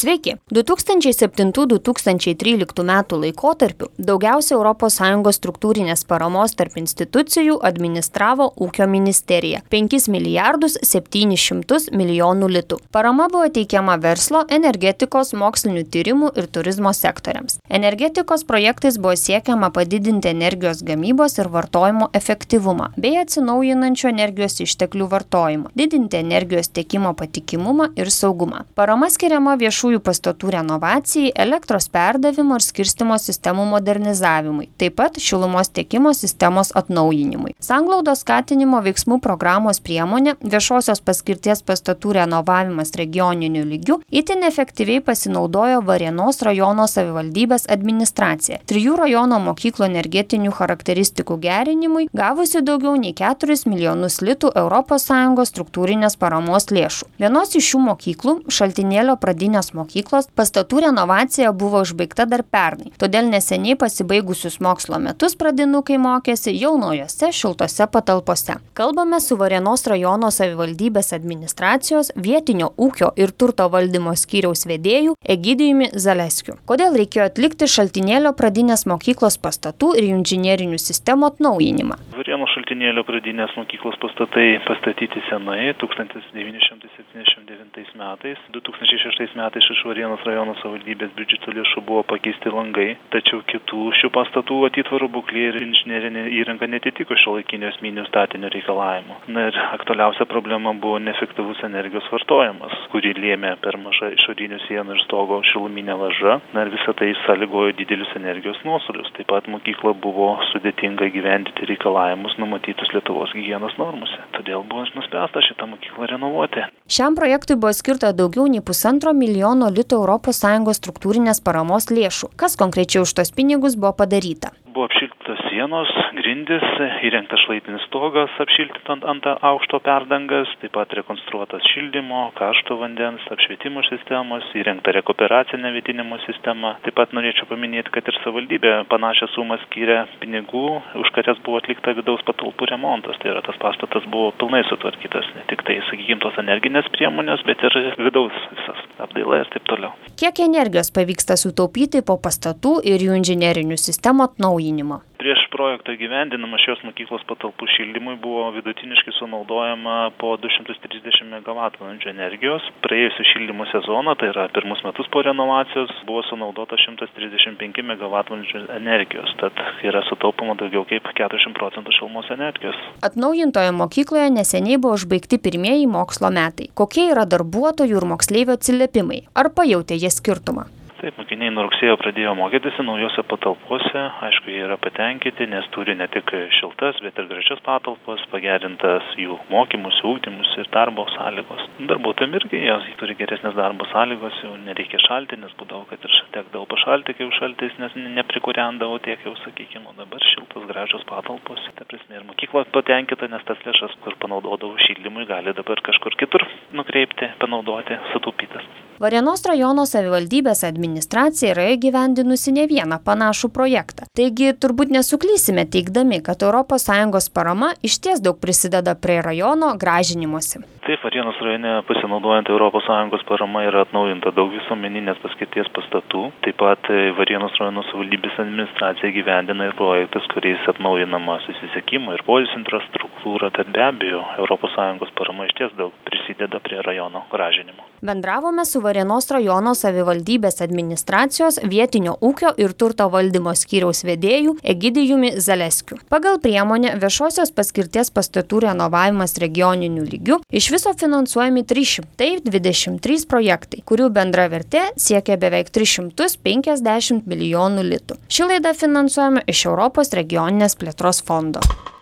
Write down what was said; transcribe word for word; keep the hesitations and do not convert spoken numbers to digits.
Sveiki! du tūkstančiai septintų - du tūkstančiai tryliktų metų laikotarpiu daugiausia Europos Sąjungos struktūrinės paramos tarp institucijų administravo Ūkio ministerija – penkis milijardus septynis šimtus milijonų litų. Parama buvo teikiama verslo, energetikos, mokslinių tyrimų ir turizmo sektoriams. Energetikos projektais buvo siekiama padidinti energijos gamybos ir vartojimo efektyvumą bei atsinaujinančių energijos išteklių vartojimą, didinti energijos tiekimo patikimumą ir saugumą. Parama skiriama viešųjų pastatų renovacijai, elektros perdavimo ir skirstymo sistemų modernizavimui, taip pat šilumos tiekimo sistemos atnaujinimui. Sanglaudos skatinimo veiksmų programos priemonė viešosios paskirties pastatų renovavimas regioniniu lygiu itin efektyviai pasinaudojo Varėnos rajono savivaldybės administracija. Trijų rajono mokyklų energetinių charakteristikų gerinimui gavusi daugiau nei keturis milijonus litų Europos Sąjungos struktūrinės paramos lėšų. Vienos iš šių mokyklų, Šaltinėlio pradinės mokyklos, pastatų renovacija buvo užbaigta dar pernai, todėl neseniai pasibaigusius mokslo metus pradinukai mokėsi jau naujose šiltose patalpose. Kalbame su Varėnos rajono savivaldybės administracijos vietinio ūkio ir turto valdymo skyriaus vedėju Egidijumi Zaleskiu. Kodėl reikėjo atlikti Šaltinėlio pradinės mokyklos pastatų ir inžinerinių sistemų atnaujinimą? Varėnos Šaltinėlio pradinės mokyklos pastatai pastatyti senai, tūkstantis devyni šimtai septyniasdešimt devintais metais. du tūkstančiai šeštais metais iš Varėnos rajono savivaldybės biudžeto lėšų buvo pakeisti langai, tačiau kitų šių pastatų atitvarų būklė ir inžinerinė įranga netitiko šiuolaikinio esminio statinio reikalavimų. Na ir aktualiausia problema buvo neefektyvus energijos vartojimas, kurį lėmė per maža išorinių sienų ir stogo šiluminė laža. Na ir visą tai sąlygojo didelius energijos nuostolius. Taip pat mokykla buvo sudėtinga gyvendyti reikalavimus numatytus Lietuvos higienos normose. Todėl buvo nuspręsta šitą mokyklą renovuoti. Šiam projektui buvo skirta daugiau nei pusantro milijono litų Europos Sąjungos struktūrinės paramos lėšų. Kas konkrečiai už tos pinigus buvo padaryta? Buvo apšildytos sienos, grindys, įrengtas šlaitinis stogas apšildytas ant, ant aukšto perdangas, taip pat rekonstruotas šildymo, karšto vandens, apšvietimo sistemos, įrengta rekuperacinė vėdinimo sistema. Taip pat norėčiau paminėti, kad ir savivaldybė panašią sumą skyrė pinigų, už kurias buvo atlikta vidaus patalpų remontas. Tai yra, tas pastatas buvo pilnai sutvarkytas, ne tik tai, sakykime, tos energinės priemonės, bet ir vidaus visas apdaila ir taip toliau. Kiek energijos pavyksta sutaupyti po pastatų ir jų inžinerinių sistemų atnaujinimo? Prieš projekto įgyvendinimą šios mokyklos patalpų šildymui buvo vidutiniškai sunaudojama po du šimtus trisdešimt megavatvalandžių energijos. Praėjusių šildymo sezoną, tai yra pirmus metus po renovacijos, buvo sunaudota šimtas trisdešimt penki megavatvalandžių energijos, tad yra sutaupoma daugiau kaip keturiasdešimt procentų šilumos energijos. Atnaujintoje mokykloje neseniai buvo užbaigti pirmieji mokslo metai. Kokie yra darbuotojų ir moksleivių atsiliepimai? Ar pajautė jie skirtumą? Taip, mokiniai nuo rugsėjo pradėjo mokytis naujose patalpose. Aišku, jie yra patenkinti, nes turi ne tik šiltas, bet ir gražias patalpas, pagerintas jų mokymus, ugdymus ir darbo sąlygos. Darbuotojams irgi jie turi geresnės darbo sąlygos, jau nereikia šalti, nes būdavo, kad ir tekdavo pašalti, kai jau šaltis, nes neprikūrendavo tiek jau, sakykime, o dabar šiltas, gražios patalpos. Ta prasme, ir mokykla patenkinta, nes tas lėšas, kur panaudodavo šildymui, gali dabar kažkur kitur nukreipti, panaudoti, sutaupytas. Varėnos rajono savivaldybės administracija yra įgyvendinusi ne vieną panašų projektą. Taigi turbūt nesuklysime teigdami, kad Europos Sąjungos parama išties daug prisideda prie rajono gražinimuose. Taip, Varėnos rajone pasinaudojant Europos Sąjungos parama yra atnaujinta daug visuomeninės paskirties pastatų. Taip pat Varėnos rajono savivaldybės administracija gyvendina ir projektus, kuriais atnaujinama susisiekimo ir poilsio infrastruktūra. Tad be abejo, Europos Sąjungos parama išties daug prisideda prie rajono gražinimo. Bendravome su Varėnos rajono savivaldybės administracijos vietinio ūkio ir turto valdymo skyriaus vedėju Egidijumi Zaleskiu. Pagal priemonę viešosios paskirties pastatų renovavimas regioniniu lygiu iš viso finansuojami trys šimtai dvidešimt trys projektai, kurių bendra vertė siekia beveik tris šimtus penkiasdešimt milijonų litų. Ši laida finansuojama iš Europos regioninės plėtros fondo.